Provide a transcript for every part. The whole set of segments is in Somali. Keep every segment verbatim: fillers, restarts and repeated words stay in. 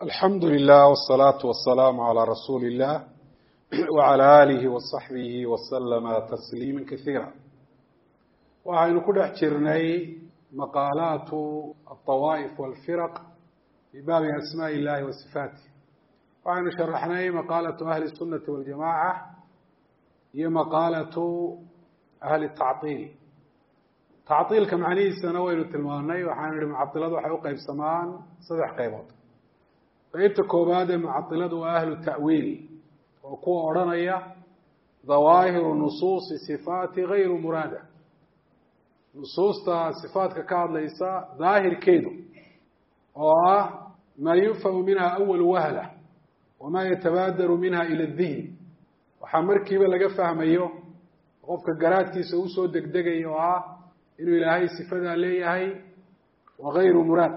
الحمد لله والصلاة والسلام على رسول الله وعلى آله وصحبه وسلم تسليما كثيرا. waxaynu ku dhex jirnay maqaalaat الطawaaئف والفirq في baabi asmاء الlahi وصفاaته. waxaynu sharaxnay maqaalaة أهli السuنaةi والجamاعة iyo maqaalaة أهli التacطiil. tacطiilka macnihiisana waynu tilmaanay. waxaanu ihi mucaطiladu waxay uqeybsamaan saddex qaybood. qaybta koobaad ee mucaطiladu waa ahlu ta'wiil oo kuwa odhanaya dhawaahiru nusuusi sifaati gayru muraada. nusuusta sifaatka ka hadlaysa daahirkeedu oo ah maa yufhamu minha awal wahla wamaa yatabaadaru minha ila الdihn, waxaa markiiba laga fahmayo qofka garaadkiisa usoo degdegaya oo ah inuu ilaahay sifadaa leeyahay wa gayru muraad.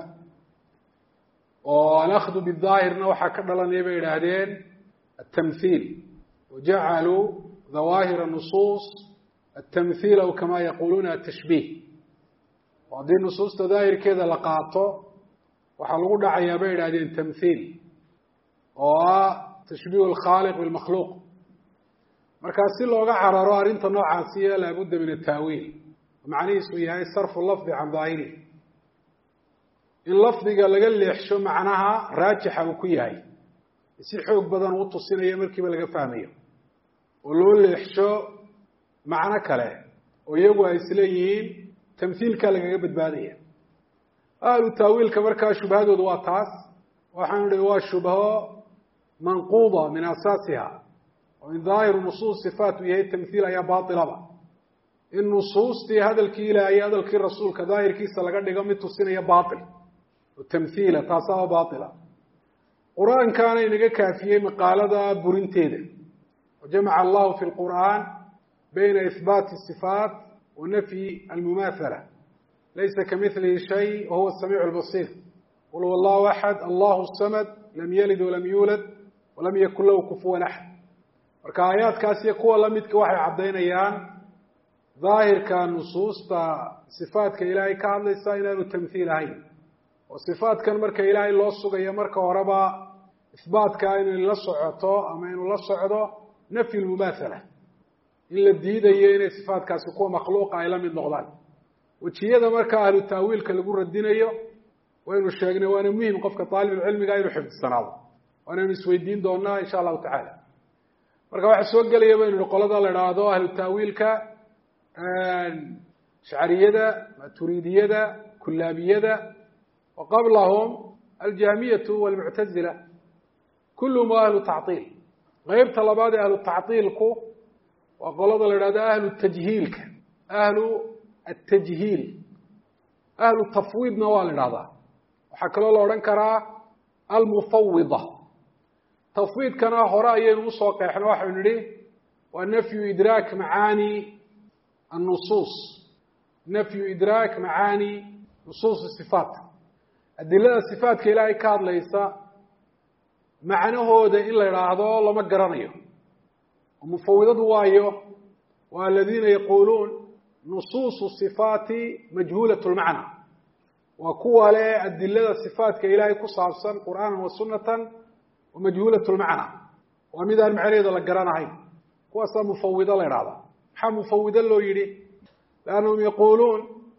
oo alأkhdu bالظaahirna waxaa ka dhalanaya bay idhaahdeen التmhiil, wajacaluu dhawaahira nusuus التmhiil aw kama yaquluuna التashbiih. oo haddii nusuusta daahirkeeda la qaato waxaa lagu dhacayaa bay idhahdeen tamhiil oo ah tashbiih الkhaaliq bاlmakhluuq. markaa si looga cararo arrinta noocaasiya laabudda min الtaawiil, macnihiisu yahay sarfu lafdi can daahirih, in lafdiga laga leexsho macnaha raajixa uu ku yahay, si xoog badan uu tusinayo markiiba laga fahmayo, oo loo leexsho macno kale oo iyagu ay isleeyihiin tamhiilkaa lagaga badbaadaya. ahlu taawiilka markaa shubhadoodu waa taas. waxaanu ihi waa shubho manquuda min asaasiha, oo in daahiru nusuus sifaat uu yahay tamhiil ayaa baatilaba. in nusuustii hadalkii ilaahay iyo hadalkii rasuulka daahirkiisa laga dhigo mid tusinaya baatil tamhiila, taasaa baatila. qur-aankaana inaga kaafiyey maqaalada burinteeda. wajamaca allahu fi lqur'aan bayna ihbaati الصifaat wa nafyi almumaathala. laysa kamilihi shay wahuwa الsamiic اlbasiir. qul huwa allahu axad allahu samad lam yalid walam yuulad walam yakun lahu kufuwan axad. marka aayaadkaas iyo kuwa lamidka waxay caddaynayaan daahirka nusuusta sifaatka ilaahay ka hadlaysa inaanu tamhiil ahayn. oo sifaatkan marka ilaahay loo sugayo marka horeba isbaatka inay la socoto ama inuu la socdo nafyi lmumaathala, in la diidayo inay sifaatkaasi kuwa makhluuqa ay la mid noqdaan. wejiyada marka ahlu taawiilka lagu radinayo waynu sheegnay, waana muhim qofka aalibulcilmiga inuu xifdisanaado, waanaynu isweydiin doonaa insha allahu tacaala. marka waxaa soo gelaya baynu ihi qolada la idhaahdo ahlu taawiilka shacariyada, maturidiyada, kulaabiyada, waqablahum aljahmiyatu walmuctazila, kulluhum waa ahlu tacطiil. qeybta labaad ee ahlu tacطiilku waa qolada la idhahdo ahlu tajhiilka, ahlu atajhiil. ahlu tafwiidna waa la idhahdaa. waxaa kaloo la odhan karaa almufawida. tafwiidkana hore ayaynu usoo qeexno, waxaynu nihi waa nafyu idraak macaani النصuص, nafyu idraak macaani nusuus sifaat. adilada sifaatka ilaahay ka hadlaysa macnahooda in la idhaahdo lama garanayo. mufawidadu waayo waa aladiina yaquuluun nusuusu sifaati majhuulat lmacna. waa kuwa le adilada sifaatka ilaahay ku saabsan qur'aana wa sunatan wa majhuulat lmacna, waa mid aan macnaheeda la garanahayn. kuwaasaa mufawido la idhahdaa. maxaa mufawido loo yihi? lanahum yaquuluun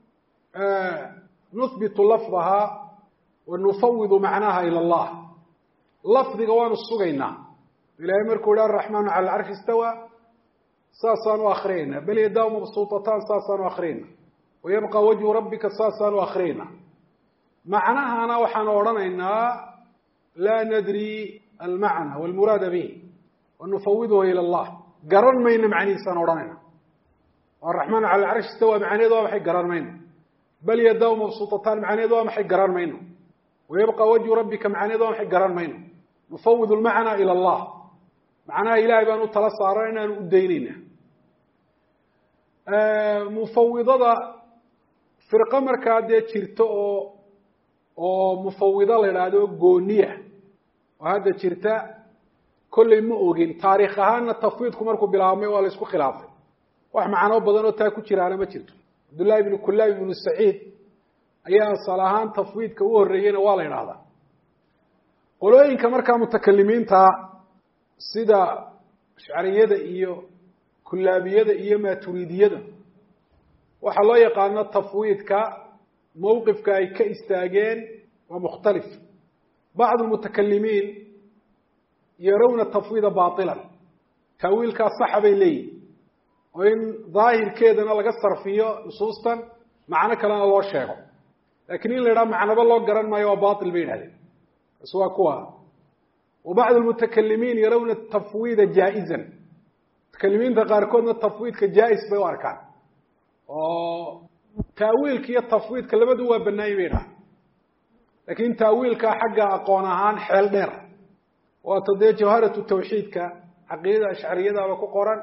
nuhbitu lafdaha wa nufawidu macnaha ila allah. lafdiga waanu sugaynaa. ilahay markuu yihi araxmaanu cala alcarshi istawa, saasaanu akriyayna. bal yadaa mabsuutataan, saasaanu akriyayna. wayabqa wajhu rabbika, saasaanu akriyayna. macnahana waxaanu odhanaynaa laa nadri almacna walmuraada bihi wa nufawiduhu ila allah. garan mayno macnihiisaan odhanayna. araxmaanu cala alcarshi istawa macnaheedu waa maxay? garan mayno. bal yadaa mabsuutataan macnaheedu waa maxay? garan mayno. wayabqa wajhu rabbika macnaheedu waa maxay? garan mayno. nufawidu lmacnaa ila allah, macnaha ilahay baan u tala saaran inaanu u daynayna. mufawidada firqo markaa dee jirto oo oo mufawido la idhaahdo gooniya oo hadda jirta, kolley ma ogin. taariikh ahaanna tafwiidku markuu bilaabmay waa la isku khilaafay. wax macno badan oo taa ku jiraana ma jirto. cabdullahi ibnu kulaab ibnu saciid ayaa asal ahaan tafwiidka u horreeyeyna waa la idhaahdaa. qolooyinka markaa mutakallimiinta sida ashcariyada iyo kullaabiyada iyo maaturidiyada waxaa loo yaqaano tafwiidka mowqifka ay ka istaageen waa mukhtalif bacd almutakallimiin yarawna tafwiida baatilan taawiilkaa saxa bay leeyihin oo in daahirkeedana laga sarfiyo nusuustan macno kalena loo sheego lakin in la yidhaha macnaba loo garan maayo waa bail bay yidhahdeen bas waa kuwa wabacd almutakallimiin yarawna tafwiida jaa-izan mutakalimiinta qaarkoodna tafwiidka jaa-is bay u arkaan oo taawiilka iyo tafwiidka labadu waa banaayay bay dhaha lakin taawiilka xagga aqoon ahaan xeel dheer waata dee jawharatu tawxiidka caqiidada ashcariyadaaba ku qoran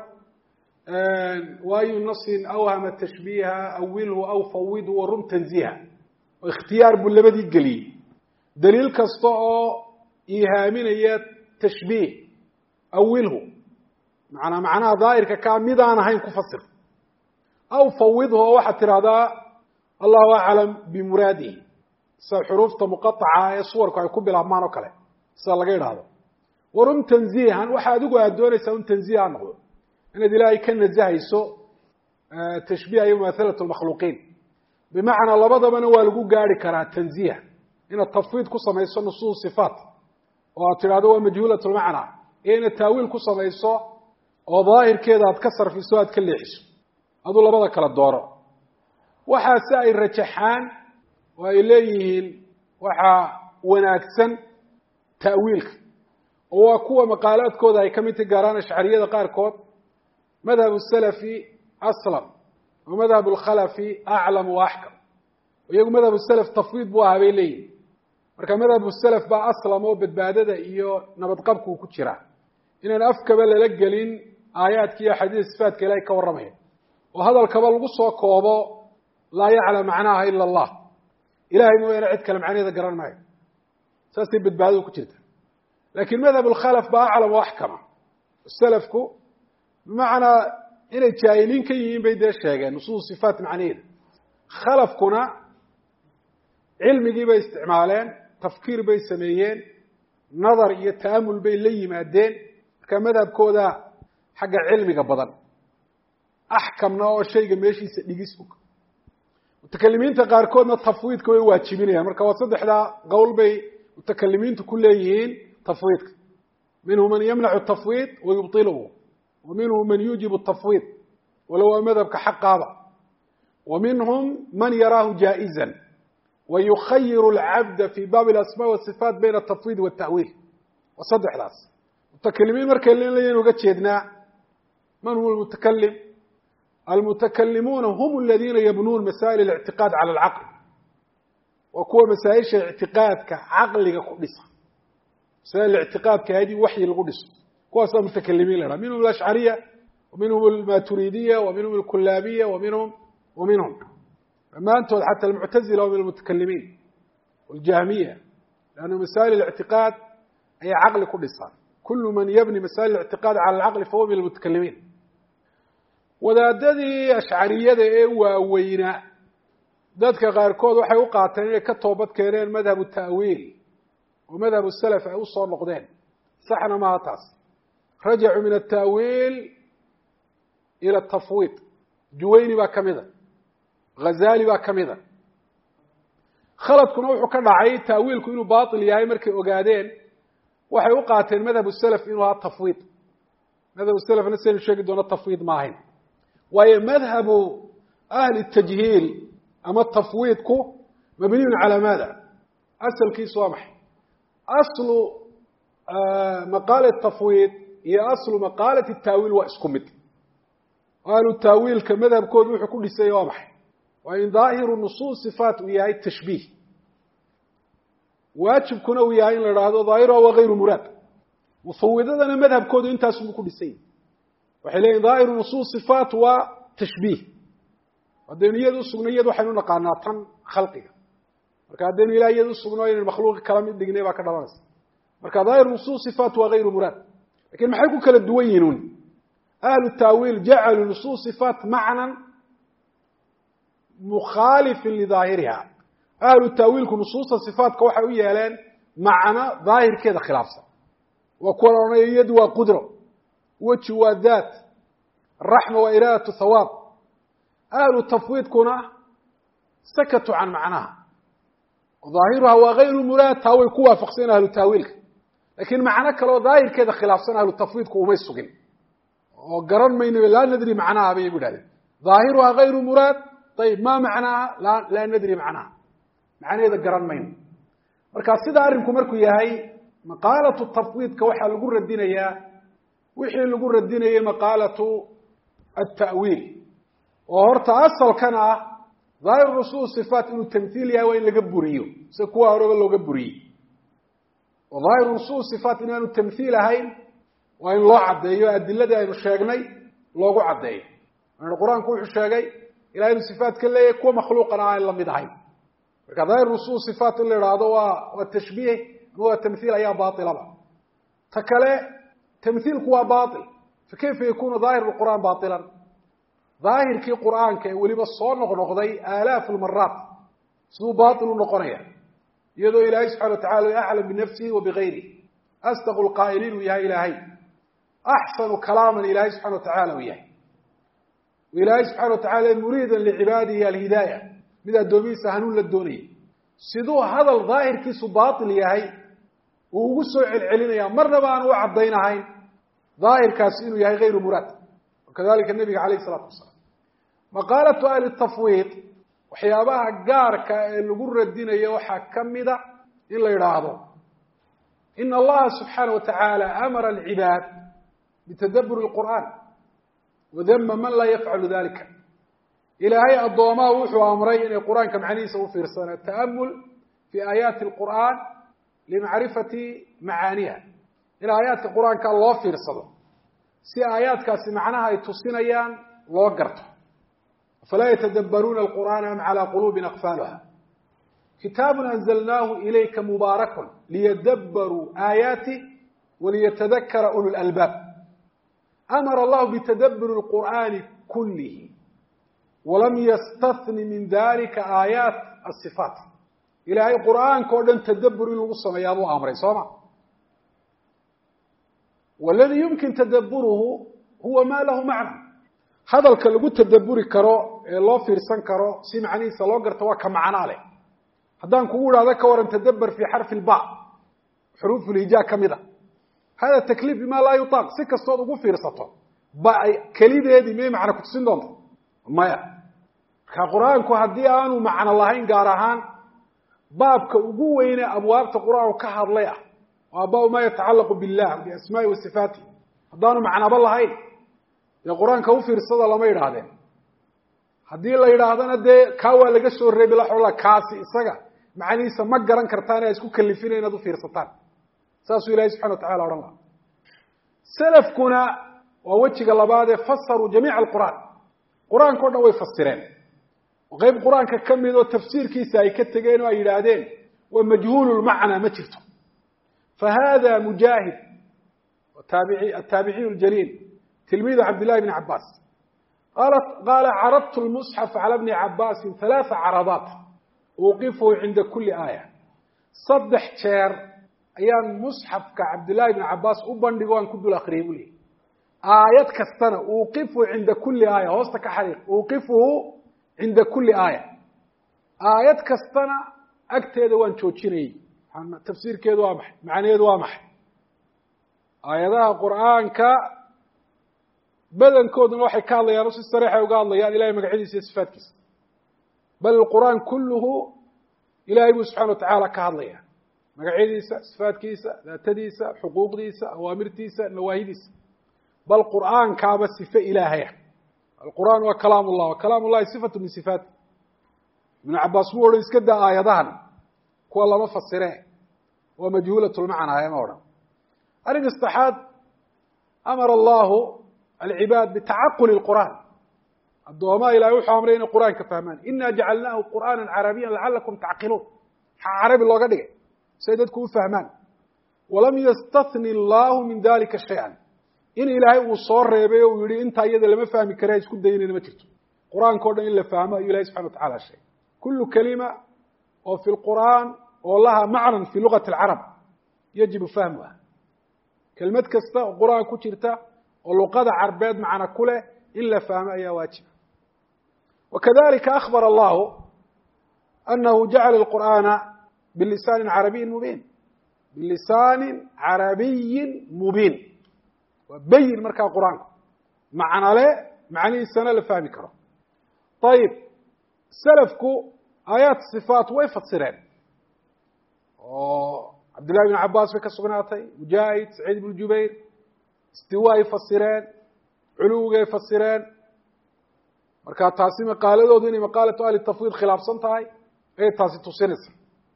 waayu nasin awhama tashbiiha awilhu aw fawidhu warum tanziha oo ikhtiyaar buu labadii geliyey daliil kasta oo ihaaminaya tashbiih awilhu macanaa macnaha daahirka kaa midaan ahayn ku fasir aw fawidhu oo waxaad tidhahdaa allahu aclam bimuraadihi sida xuruufta muqaaca ee suwarku ay ku bilaabmaan oo kale sida laga idhaahdo warum tanziihan waxa adigu aad doonaysaa un tanziih ha noqdo inaad ilaahay ka nazahayso tashbiiha iyo mumaathalat lmakhluuqiin bimacnaa labadabana waa lagu gaari karaa tanziiha inaad tafwiid ku samayso nusuus sifaat oo aad tidhahdo waa majhuulat lmacnaa iyo inaad taawiil ku samayso oo daahirkeeda aad ka sarfiso aad ka leexiso aduu labada kala dooro waxaase ay rajaxaan oo ay leeyihiin waxaa wanaagsan ta'wiilka oo waa kuwa maqaalaadkooda ay ka mid tahi gaaraan ashcariyada qaarkood madhab salafi aslam wa madhab alkhalafi aclam wa axkam iyagu madhab salaf tafwiid buu ahaa bay leeyihin marka madhab salaf baa aslam oo badbaadada iyo nabadqabkuu ku jiraa inaan afkaba lala gelin aayaadka iyo axaadiis sifaatka ilahay ka warramaya oo hadalkaba lagu soo koobo laa yaclam macnaha ila allah ilahay mooyaane cid kale macnaheeda garan maayo saasay badbaadadu ku jirta lakin madhab alkhalaf baa aclam wa axkama salafku bimacnaa inay jaahiliin ka yihiin bay dee sheegeen nusuus sifaat macnaheeda khalafkuna cilmigii bay isticmaaleen tafkiir bay sameeyeen nadar iyo ta'amul bay la yimaadeen marka madhabkooda xagga cilmiga badan axkamna oo shayga meeshiisa dhigis og mutakalimiinta qaarkoodna tafwiidka way waajibinayaan marka waa saddexdaa qowl bay mutakalimiintu ku leeyihiin tafwiidka minhu man yamnacu tafwiid wayubطiluhu wa minhu man yuujibu tafwiid walow waa madhabka xaqaaba wa minhum man yaraahu jaaئizan wayukhayiru اlcabda fi baabi اlasmaa wasifaat bayna atafwiid wاta'wiil waa saddexdaas mutakalimiin markay leeyihin uga jeednaa man huwa almutakalim almutakalimuuna hum aladiina yabnuun masaa'il اlictiqaad cala alcaql waa kuwa masaa-isha ictiqaadka caqliga ku dhisa masaa'il ictiqaadka hadii waxyi lagu dhiso kuwaasaa mutakalimiin la dhaha minhum alashcariya wa minhum almaturidiya wa minhum alkulaabiya wa minhum wa minhum dhammaantood xata almuctazila wa min almutakalimiin waljahmiya lanna masaa'il اlictiqaad ayay caqli ku dhisaan kulu man yabni masaa'il اlictiqaad cala alcaqli fahuwa min almutakalimiin wadaadadii ashcariyada ee waaweynaa dadka qaarkood waxay u qaateen inay ka toobad keeneen madhabu ta'wiil oo madhabu salaf ay usoo noqdeen saxna maaha taas rajacuu min ata'wiil ila atafwiid juwayni baa kamida ghazali baa kamida khaladkuna wuxuu ka dhacay ta'wiilku inuu baatil yahay markay ogaadeen waxay u qaateen madhabu salaf inuu ahaa tafwiid madhabu salafna saynu sheegi doono tafwiid ma ahayn waayo madhabu ahli tajhiil ama tafwiidku mabniyun calaa maada asalkiisu waa maxay aslu maqaalat tafwiid iyo aslu maqaalati taawiil waa isku mid ahlu taawiilka madhabkoodu wuxuu ku dhisaya waa maxay waa in daahiru nusuus sifaat uu yahay tashbiih waajibkuna uu yahay in la idhaahdo daahiruha waa gayru muraad mufawidadana madhabkoodu intaasuu ku dhisay waxay leeyihin daahiru nusuus sifaat waa tashbiih haddaynu iyada usugno iyad waxaynu naqaanaa tan khalqiga marka haddaynu ilaah iyada usugno inaynu makhluuqi kala mid dhignay baa ka dhalanaysa marka daahiru nusuus sifaat waa gayru muraad lakin maxay ku kala duwan yihiin un ahlu taawiil jacaluu nusuus sifaat macnan mukhaalifin lidaahiriha ahlu taawiilku nusuusta sifaatka waxay u yeeleen معنى ظاهر كذا خلافه وكون يد وقدره وجه وذات الرحمة وإرادة الثواب. أهل التفويض كنا سكتوا عن معناها وظاهرها وغير مراد تاوي كوا فقسين أهل التاويل لكن معناك لو ظاهر كذا خلاف سنة أهل التفويض كوا ما يسوقين وقرن ما لا ندري معناها بيقول هذا ظاهرها غير مراد. طيب ما معناها لا, لا ندري معناها معنى إذا قرن مين مركز سيدا أرنكم مركو ياهي مقالة التفويض كوحا لقول الدين إياه وحي لقول الدين إياه مقالة التأويل وهرت أصل كان ظاهر رسول الصفات إنه التمثيل يا وين لقبوريو سكوا هرب لو قبوري وظاهر رسول الصفات إنه التمثيل هاي وإن الله عديه أدلة ده إنه شاقني الله عديه أن القرآن كله شاقي إلى إن الصفات كلها يكون مخلوقا عن الله مدعي فظاهر رسول الصفات اللي رادوا والتشبيه هو التمثيل أيها باطل الله تكله تمثيل هو باطل فكيف يكون ظاهر القرآن باطلا؟ ظاهر كي قرآن كي ولي بصور نقضي آلاف المرات سو باطل نقرية يدو إلهي سبحانه وتعالى أعلم بنفسه وبغيره أصدق القائلين ويا إلهي أحسن كلاما إلهي سبحانه وتعالى وياه وإلهي سبحانه وتعالى مريدا لعباده الهداية من الدومين سهنون للدوني سيدو هذا الظاهر كي سو باطل ياهي ووسع العلين يا مرة بان وعضينا هاي ظاهر كاسين ياهي غير مراد وكذلك النبي عليه الصلاة والسلام. مقالة أهل التفويض وحيابها قارك اللي قرر الدين يوحى كمدة إلا يراضوا إن الله سبحانه وتعالى أمر العباد بتدبر القرآن وذم من لا يفعل ذلك إلى هيئة الضواماء وحوا أمرين القرآن كمعنيسة وفرسانة التأمل في آيات القرآن لمعرفة معانيها إلى آيات القرآن كان الله فرسانة سي آيات كاسي معناها يتصينيان لوقرته فلا يتدبرون القرآن أم على قلوب أقفالها كتاب أنزلناه إليك مبارك ليدبروا آياته وليتذكر أولو الألباب. أمر الله بتدبر القرآن كله ولم يستثن من ذلك آيات الصفات إلى أي قرآن كودن تدبر الوصم يا أبو أمري صمع والذي يمكن تدبره هو ما له معنى. هذا الكلام تدبري كرو الله فرسان كرو سمعني سلوجر تواك معنا له هذا نقول هذا كورن تدبر في حرف الباء حروف الهجاء كمذا هذا التكليف بما لا يطاق سك الصوت وقول فرسته باء كليدة هذه ما معنى كتسين دون ما يا كقرآن كهدي أنا ومعنى اللهين قارهان باب كوجوين أبواب القرآن وكهر ليه وأبواب ما يتعلق بالله بأسماء وصفاته هذا معنى بالله هاي يا قرآن كوفي رصد الله ما يرادين هدي الله يرادين هدي كوا لقى سور ربي الله حوله كاسي إسقى معني سمك جران كرتاني يسكو كلفين ينادو في رصتان ساسو إلهي سبحانه وتعالى ورنا سلف كنا ووجه الله بعد فسروا جميع القرآن قرآن كنا ويفسرين وغيب قرآن ككم ذو تفسير كيسا يكتجين ويرادين ومجهول المعنى ما شفته. فهذا مجاهد والتابعي التابعي الجليل تلميذ عبد الله بن عباس قال قال عرضت المصحف على ابن عباس ثلاث عرضات وقفه عند كل آية صدح شير أيام مصحف كعبد الله بن عباس وبندقوان كدو الأخرين لي آيات كستنة وقفه عند كل آية وسطك حريق وقفه عند كل آية آيات كستنة أكتد وان توشيني تفسير كيدو وامح معنى يدو وامح آياتها القرآن ك بدن كودن waxay ka hadlayaan si sariix ah uga hadlayaan ilaahay magaciisa iyo sifaadkiisa bal quraan kulluhu ilaahay subhanahu wa ta'ala ka hadlaya magaciisa sifaadkiisa daatadiisa xuquuqdiisa awaamirtiisa nawaahidiisa bal quraan ka ba sifa ilaahay القرآن وكلام الله وكلام الله صفة من صفات ابن عباس مولى iska daa aayadahan kuwa lama fasireen ومجهولة المعنى هي مورا أريد استحاد أمر الله العباد بتعقل القرآن الضواماء إلى يوحى أمرين القرآن كفهمان إنا جعلناه قرآنا عربيا لعلكم تعقلون عربي الله قد سيدتكم فهمان ولم يستثني الله من ذلك شيئا إن إلهي وصور ريبه ويقول إنت أيضا لما فهم كرايس كل دين لما تكتب قرآن كورنا إلا فهمه إلهي سبحانه وتعالى شيء كل كلمة وفي القرآن oo laha macnan fi lugati alcarab yajibu fahmuha kelmad kasta oo qur-aan ku jirta oo luqada carbeed macna ku leh in la fahmo ayaa waajiba wakadalika akhbara allahu anahu jacala alqur'aana bilisaanin carabiyin mubiin bilisaanin carabiyin mubiin waa bayin markaa qur-aanku macna le macnihiisana la fahmi karo ayib salafku aayaat sifaat way fasireen oo cabdillahi bn cabaas bay ka sugnaatay mujaahid saciid ibnu jubayr istiwaay fasireen culuwigay fasireen marka taasi maqaaladoodu inay maqaalatu ahli tafwiid khilaafsan tahay ayay taasi tusinaysa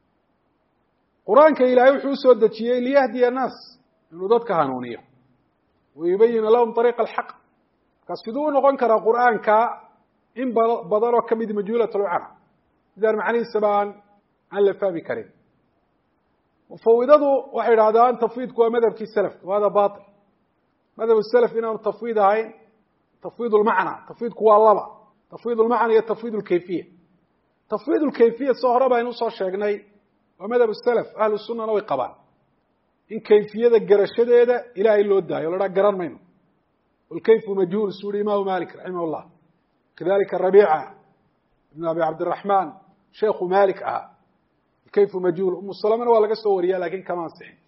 qur-aanka ilaahay wuxuu usoo dejiyey liyahdiya annaas inuu dadka hanuuniyo wayubayina lahum ariiqa alxaq marka siduu u noqon karaa qur-aanka in badan oo kamid majhuulat lcana sidaan macnihiisaba aan aan la fahmi karin mufawidadu waxay idhahdaan tafwiidku waa madhabkii salafka wahada bail madhab salaf inaanu tafwiid ahayn tafwiid lmacna tafwiidku waa laba tafwiid lmacna iyo tafwiid lkayfiya tafwiid lkayfiya soo hore baynu usoo sheegnay waa madhab salaf ahlu sunana way qabaan in kayfiyada garashadeeda ilaahay loo daayo la dhaa garan mayno walkayfu majhuul suu yihi imaamu malik raximah llah kadalika rabiica ibn abi cabdiraxmaan sheekhu malik ahaa kayfu majhuul umu salamana waa laga soo wariya lakin kama ansixin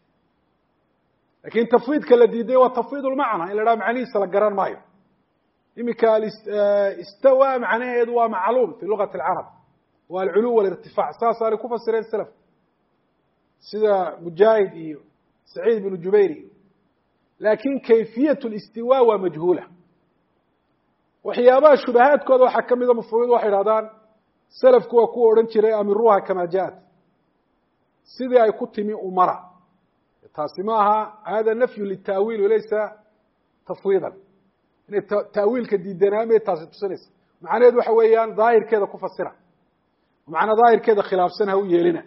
lakin tafwiidka la diiday waa tafwiid lmacna in la dhaha macnihiisa la garan maayo iminka istawa macnaheedu waa macluum fi lugati alcarab waa alculuw walirtifaac saasaanay ku fasireen salaf sida mujaahid iyo saciid ibnu jubayr iyo lakin kayfiyat listiwa waa majhuula waxyaabaha shubahaadkooda waxaa kamida mufawid waxay idhahdaan salafku waa kuwa odhan jiray amiruha kama jaat sidii ay ku timi umara taasi ma aha hada nafyu litaawiil walaysa tafwiidan inay taawiilka diidanaamay taasi tusinaysa macnaheedu waxa weeyaan daahirkeeda ku fasira macna daahirkeeda khilaafsan ha u yeelina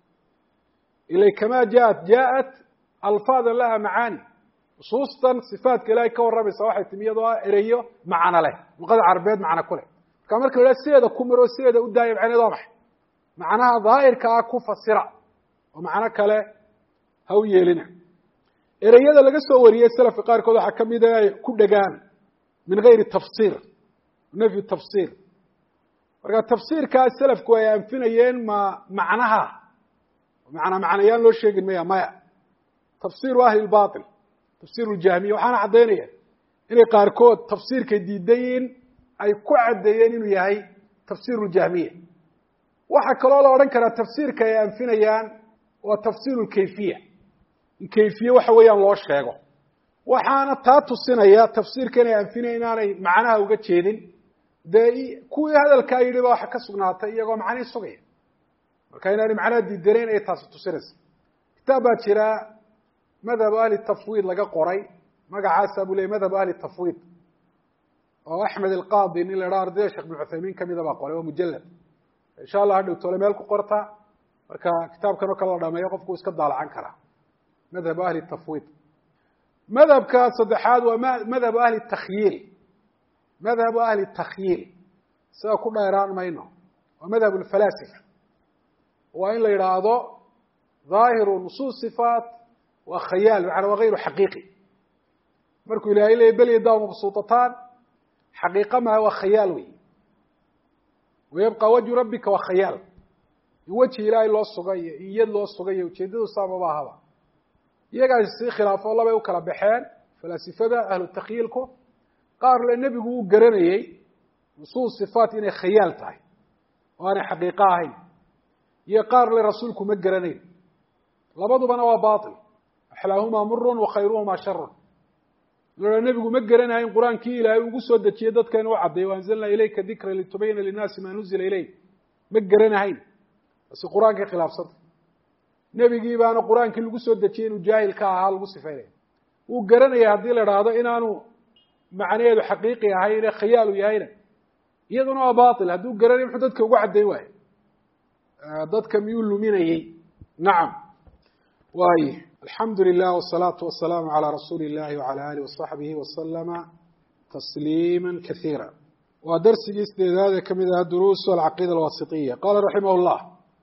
ilay kama jaat jaat alfaada laha macaani nusuustan sifaatka ilaahay ka warramaysa waxay timi iyadoo ereyo macno leh luqada carabeed macno ku leh marka marka la sideeda ku miro sideeda u daaya macnaheedu waa maxay macnaha daahirka ah ku fasira oo macno kale ha u yeelina ereyada laga soo wariyey salafka qaarkood waxaa kamid a ay ku dhegaan min gayri tafsir nafyu tafsir marka tafsiirkaa salafku ay anfinayeen ma macnaha macna macnayaan loo sheegin maya maya tafsiru ahli lbail tafsir ljahmiya waxaana caddaynaya inay qaarkood tafsiirkay diidayiin ay ku caddeeyeen inuu yahay tafsir ljahmiya waxaa kaloo la odhan karaa tafsiirka ay anfinayaan waa tafsir lkayfiya in kayfiye waxa weeyaan loo sheego waxaana taa tusinaya tafsiirka inay anfinaya inaanay macnaha uga jeedin dee kuwii hadalkaa yidhi ba waxa ka sugnaatay iyagoo macnihii sugaya marka inaanay macnaha diidanayn ayay taasi tusinaysa kitaab baa jira madhab ahli tafwiid laga qoray magacaasa buu leyay madhab ahli tafwiid oo axmed alqaadi nin la dhaha ardayda sheekh bin cuthaymiin kamida baa qoray waa mujalad insha allah hadhow tole meel ku qorta marka kitaabkan oo kale la dhameeyo qofku iska daalacan karaa madhab ahli tafwiid madhabka saddexaad waa madhab ahli takhyiil madhabu ahli takhyiil sida ku dheeraan mayno waa madhab lfalaasifa waa in la yidhaahdo dhaahiru nusuus sifaat waa khayaal macana waa gayru xaqiiqi markuu ilahay leeyay bel yadaa mabsuutataan xaqiiqa maha waa khayaal wey wayabqa wajhu rabbika waa khayaal in weji ilaahay loo sugay iyo in yad loo sugay iyo ujeedadu saamaba ahaba iyagaas si khilaafo labay u kala baxeen falaasifada ahlu takhyiilku qaar le nebigu uu garanayey nusuus sifaat inay khayaal tahay oo aanay xaqiiqo ahayn iyo qaar le rasuulku ma garanayn labadubana waa bail axlaahumaa murun wa khayruhumaa sharun la nebigu ma garanahayn qur-aankii ilaahay ugu soo dejiyey dadka inuu caddeeyo anzalnaa ilayka dikra litubayina linnaasi maa nuzila ilayk ma garanahayn basi qur-aankay khilaafsanta nebigii baana qur-aankii lagu soo dejiyey inuu jaahil ka ahaa lagu sifaynaya wuu garanaya haddii la idhaahdo inaanu macnaheedu xaqiiqi ahayn ee khayaalu yahayna iyaduna waa bail hadduu garanaya muxuu dadka ugu caddayn waayo dadka miyuu luminayey nacam waay alxamdu lilah wsalaatu wasalaamu calaa rasuuli illahi wacala alih wasaxbihi wasalama tasliima kaiira waa darsigii sideedaad ee kamid aha duruusu alcaqiida alwasitiya qala raximah llah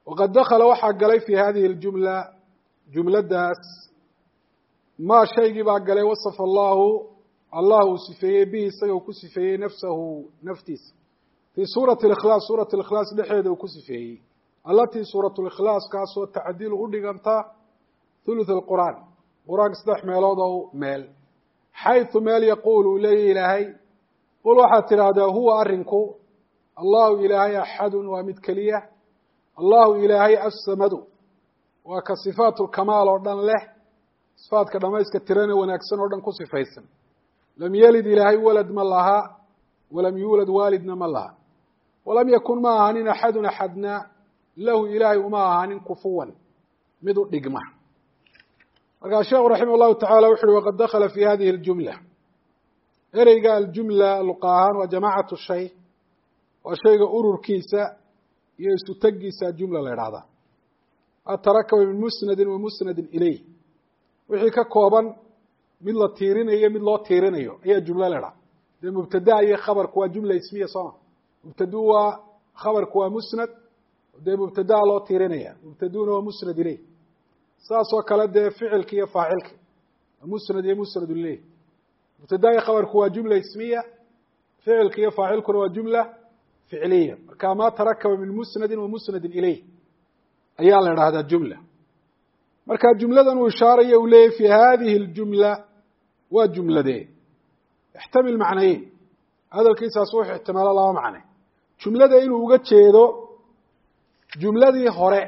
waqad dakala waxaa galay fi hadihi اljumla jumladaas maa shaygii baa galay wasafa allahu allah uu sifeeyey bihi isaga uu ku sifeeyey nafsahu naftiisa fii suurati اlikhlaas suurat اlikhlaas dhexeeda uu ku sifeeyey allatii suurat اlikhlaas kaasoo tacdiil u dhiganta thuluth اlqur'aan qur-aanka saddex meelood oo meel xayثu meel yaquul uu leeyahy ilaahay qul waxaad tidhaahdaa huwa arinku allahu ilaahay axadun waa mid keliya allahu ilaahay assamadu waa ka sifaat lkamaal oo dhan leh sifaadka dhamayska tirane wanaagsan oo dhan ku sifaysan lam yelid ilaahay walad ma laha walam yuulad waalidna ma laha walam yakun ma ahaanin axadun axadna lahu ilaahay uma ahaanin kufuwan mid u dhigma markaa sheekhu raximah llahu tacala wuxu uhi waqad dakala fi hadihi اljumla ereyga aljumla luqa ahaan waa jamaacatu shay waa shayga ururkiisa iyo isu tegiisa jumla la idhahdaa atarakaba min musnadin wa musnadin ilayh wixii ka kooban mid la tiirinayo mid loo tiirinayo ayaa jumlo la idhaha dee mubtadaa iyo khabarku waa jumla ismiya sooma mubtadu waa khabarku waa musnad dee mubtadaa loo tiirinaya mubtaduna waa musnad ilayh saas oo kale dee ficilka iyo faacilka musnad iyo musnad ilayh mubtadaa iyo khabarku waa jumla ismiya ficilka iyo faacilkuna waa jumla ficliya marka ma tarakaba min musnadin wa musnadin ilayh ayaa la idhahdaa jumla marka jumladan uu ishaaraya uu leeyahy fi hadihi اljumla waa jumladee ixtamil macnayeyn hadalkiisaas wuxuu ixtimaalo laba macne jumlada inuu uga jeedo jumladii hore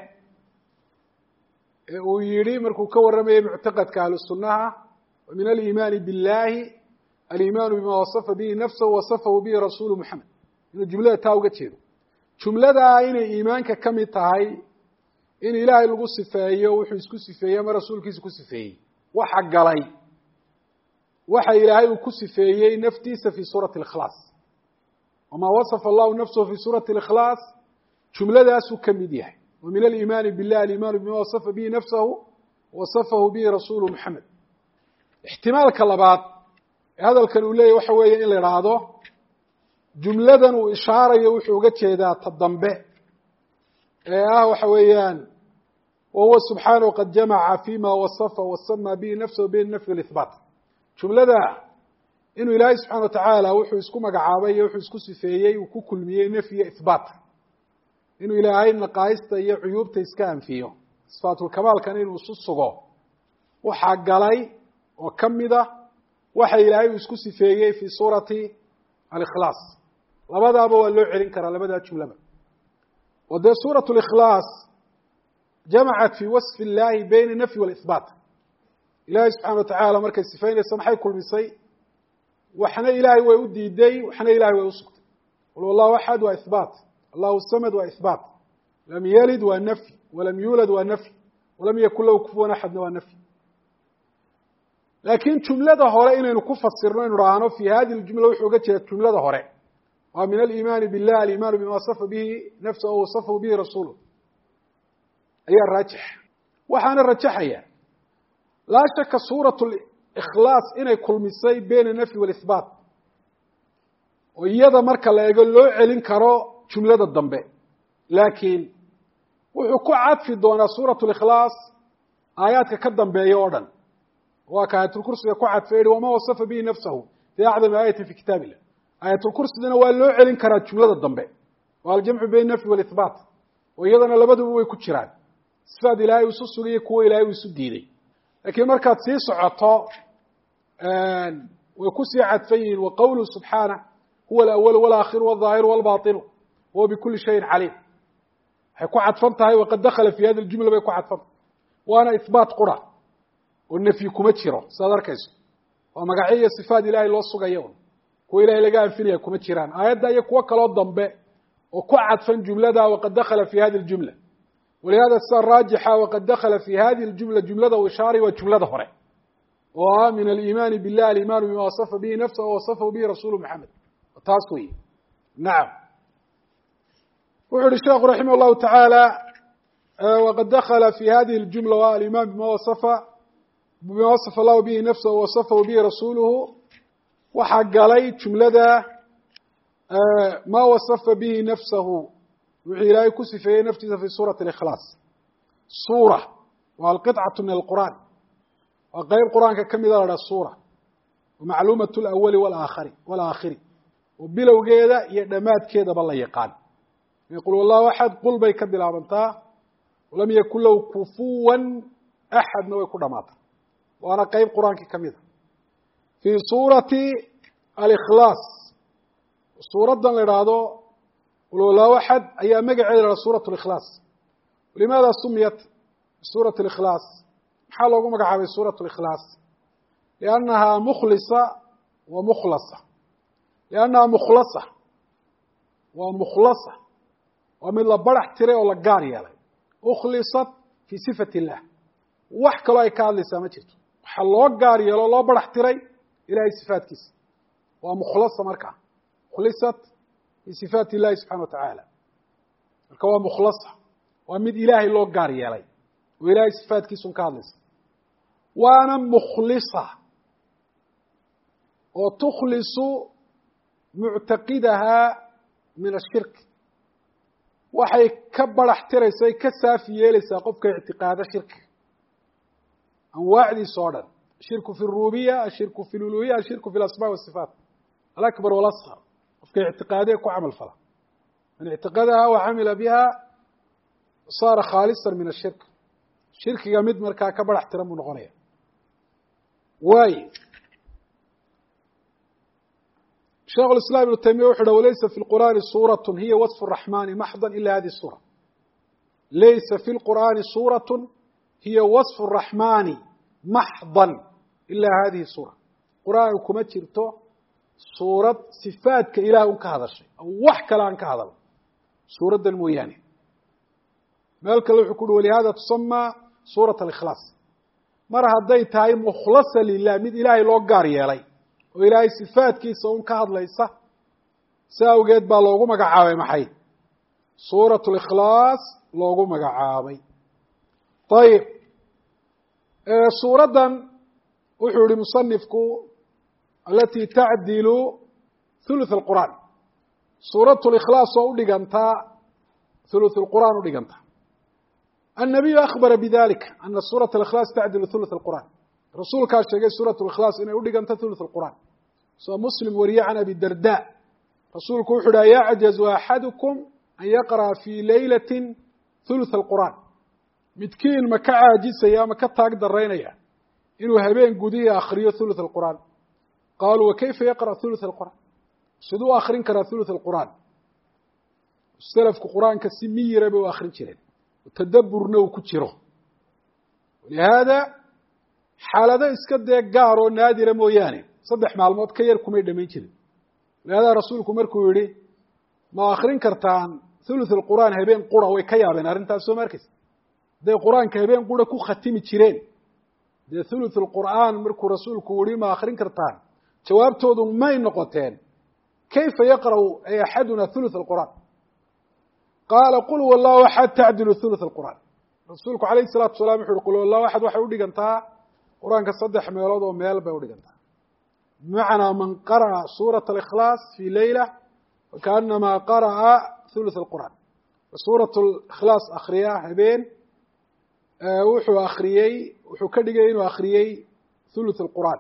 ee uu yihi markuu ka warramayay muctaqadka ahlu sunaha wa min aliimaani biاllahi aliimaanu bima wasafa bihi nafsahu wasafahu bihi rasuulu muxamed inuu jumlada taa uga jeedo jumladaa inay iimaanka ka mid tahay in ilaahay lagu sifeeyo wuxuu isku sifeeyey ama rasuulkiisa ku sifeeyey waxa galay waxa ilaahay uu ku sifeeyey naftiisa fi suurati اlikhlaas wamaa wasafa allahu nafsahu fi suurati اlikhlaas jumladaasuu ka mid yahay wa min aliimaani biاllah aliimaanu bima wasafa bihi nafsahu wasafahu bihi rasuulu muxamed ixtimaalka labaad ee hadalkan uu leeyahy waxa weeye in la idhaahdo jumladan uu ishaarayo wuxuu uga jeedaa ta dambe ee ah waxa weeyaan wahuwa subxaanahu qad jamaca fima wasafa wasama bihi nafsahu bayna nafyi اlihbaat jumlada inuu ilaahay subxana watacaala wuxuu isku magacaabay iyo wuxuu isku sifeeyey uu ku kulmiyey nafyiyo ihbaat inuu ilaahay naqaa'ista iyo cuyuubta iska anfiyo sifaatulkamaalkan inuu isu sugo waxaa galay oo ka mida waxa ilaahay uu isku sifeeyey fi suurati alikhlaas labadaaba waa loo celin karaa labadaa jumlaba oo dee suuraة اlikhlaas jamacat fi wasfi اllahi bayna nafyi wاlihbaat ilaahay subxana wa tacaala markay sifaynaysa maxay kulmisay waxna ilaahay way u diiday waxna ilahay way usugtay qul wallahu axad waa ihbaat allahu samad waa ihbaat lam yalid waa nafyi walam yuulad waa nafyi walam yakun lahu kufuwan axadna waa nafyi laakiin jumlada hore inaynu ku fasirno inu dhahno fi hadihi اljumla wuxuu uga jeeda jumlada hore waa min aliimaani biاllah aliimaanu bima wasafa bihi nafsahu wasafahu bihi rasuuluh ayaa raajix waxaana rajaxaya laa shaka suuraة اlikhlaas inay kulmisay bayna nafyi wاlihbaat oo iyada marka la eego loo celin karo jumlada dambe laakiin wuxuu ku cadfi doonaa suuraة اlikhlaas aayaadka ka dambeeya oo dhan waa ka aayatulkursiga ku cadfay yihi wama wasafa bihi nafsahu fi acdami aayati fi kitaab illah aayatulkursidana waa loo celin karaa jumlada dambe waa aljamcu bayn nafyi wاlihbaat oo iyadana labaduba way ku jiraan sifaad ilaahay isu sugay kuwa ilaahay uu isu diiday laakiin markaad sii socoto way kusii cadfan yihiin waqawluhu subxaanah huwa alawal walaakhiru wاlظaahiru wاlbaطinu wahuwa bikuli shayin caliim waxay ku cadfan tahay waqad dakala fi hadi ljumla bay ku cadfanta waana ihbaat qura oo nafyi kuma jiro saad arkayso waa magacyo iyo sifaad ilaahay loo sugayo kuwa ilahay laga anfinaya kuma jiraan aayadda iyo kuwo kaloo dambe oo ku cadfan jumlada waqad dakala fi hadi اljumla walihada sida raajixa waqad dakala fi hadihi اljumla jumlada u ishaaray waa jumlada hore oo ah min aliimaani biاllah aliimaanu bima wasafa bihi nafsahu wawasafahu bihi rasuulu muxamed taas wey nacam wuxuu yihi sheekhu raximah اllahu tacaala waqad dakala fi hadihi اljumla wa aliiman bima wasafa bima wasafa allahu bihi nafsahu wawasafahu bihi rasuluhu waxaa galay jumlada ma wasafa bihi nafsahu وحي إلهي كسفه نفتيذ في سورة الإخلاص سورة والقطعة من القرآن وغير القرآن كم إذا رأى السورة ومعلومة الأول والآخر والآخر وبلو كذا يدمات كذا بالله يقال يقول والله أحد قل بيكد العبنطاء ولم يكن له كفوا أحد نو يكون مات وأنا قيب قرآن كم إذا في سورة الإخلاص سورة لرادو ولو لا واحد أي مجعل على سورة الإخلاص ولماذا سميت سورة الإخلاص حال أقوم مجعل سورة الإخلاص لأنها مخلصة ومخلصة لأنها مخلصة ومخلصة ومن لبرح تري ولا قاري عليه أخلصت في صفة الله وحكى لا يكاد لسامته حلو قاري ولا لا برح تري إلى صفات كيس ومخلصة مركع خلصت في صفات الله سبحانه وتعالى الكوا مخلصة ومد إلهي لو قاري عليه وإلهي صفات كيس كادلس وأنا مخلصة وتخلص معتقدها من الشرك waxay ka baraxtiraysaa ay ka saafiyeenaysaa qofka i'tiqaada shirki anwaacdi soo dhan shirku fi rububiyya shirku fi uluhiyya shirku fi asma wa sifat al-akbar wal asghar qofka i'tiqaadee ku amal fala man i'tiqadaha wa amila biha sara khalisan min ash-shirk shirkiga mid markaa ka baraxtiran mu noqonaya way شيخ الإسلام ابن تيمية وحده وليس في القرآن سورة هي وصف الرحمن محضا إلا هذه السورة ليس في القرآن سورة هي وصف الرحمن محضا إلا هذه السورة قرآن كمتشرته سورة صفات كإله كهذا الشيء أو وحكى لان كهذا سورة الموياني مالك الله يقول ولهذا تسمى سورة الإخلاص مرة هديت هاي مخلصة لله مد إلهي لو قاري علي وإلهي صفات كيسا ونكهد ليسا ساو قيد با لوغو مقعاوي محي سورة الإخلاص لوغو مقعاوي طيب آه سورة دان وحوري مصنفكو التي تعدل ثلث القرآن سورة الإخلاص ودقنتا ثلث القرآن ودقنتا النبي أخبر بذلك أن سورة الإخلاص تعدل ثلث القرآن رسول كان شيء سورة الإخلاص إنه يقول أنت ثلث القرآن سو مسلم وريا عن أبي الدرداء رسولك وحده يعجز أحدكم أن يقرأ في ليلة ثلث القرآن متكين ما كعاجز يا ما كتقدر رينيا إنه هبين قدية آخرية ثلث القرآن قالوا وكيف يقرأ ثلث القرآن شدوا آخرين قرأ ثلث القرآن السلف القرآن كسمية ربي وآخرين شرين وتدبر نو كتشره ولهذا xaalada iska deeg gaar oo naadira mooyaane saddex maalmood ka yar kuma dhameyn jirin leeyahay rasuulku markuu yiri ma akhrin kartaan thuluth alquran habeen qura way ka yaabeen arintaas soo markis day quraanka habeen qura ku khatimi jireen day thuluth alquran markuu rasuulku yiri ma akhrin kartaan jawaabtoodu may noqoteen kayfa yaqra'u ay ahaduna thuluth alquran qala qul wallahu ahad ta'dilu thuluth alquran rasuulku alayhi salatu wasalaam wuxuu qul wallahu ahad waxa u dhigantaa قرآن كصدح ميلاد وميل بودجنتا بمعنى من قرأ سورة الإخلاص في ليلة وكأنما قرأ ثلث القرآن سورة الإخلاص أخرياء بين أه وحو أخريي وحو كدجين وأخريي ثلث القرآن